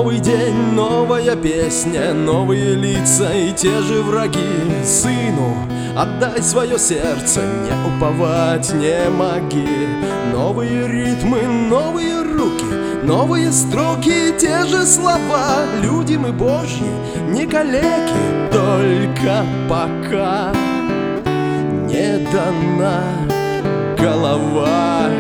Новый день, новая песня, новые лица и те же враги. Сыну, отдай свое сердце, не уповать не моги. Новые ритмы, новые руки, новые строки, те же слова. Люди мы Божьи, не калеки, только пока не дана голова.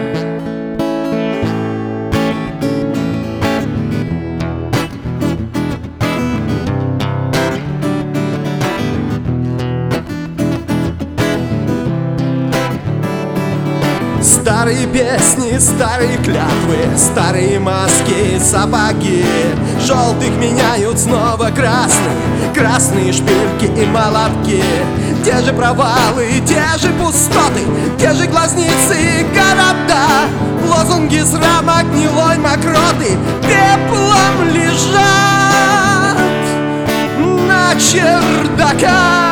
Старые песни, старые клятвы, старые маски, сапоги. Желтых меняют снова красные, красные шпильки и молотки. Те же провалы, те же пустоты, те же глазницы и города. Лозунги с рамок гнилой мокроты пеплом лежат на чердаках.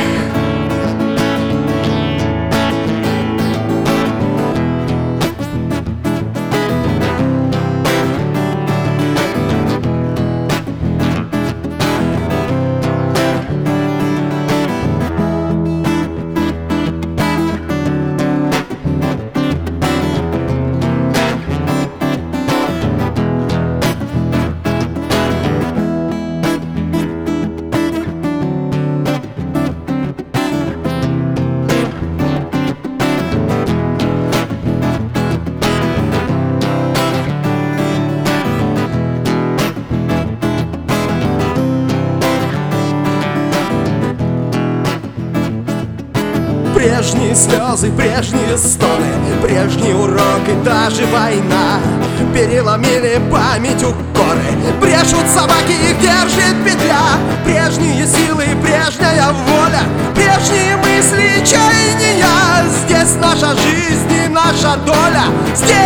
Прежние слезы, прежние стоны, прежний урок и та же война. Переломили память укоры, брешут собаки, их держит петля. Прежние силы, прежняя воля, прежние мысли, чаяния. Здесь наша жизнь и наша доля. Здесь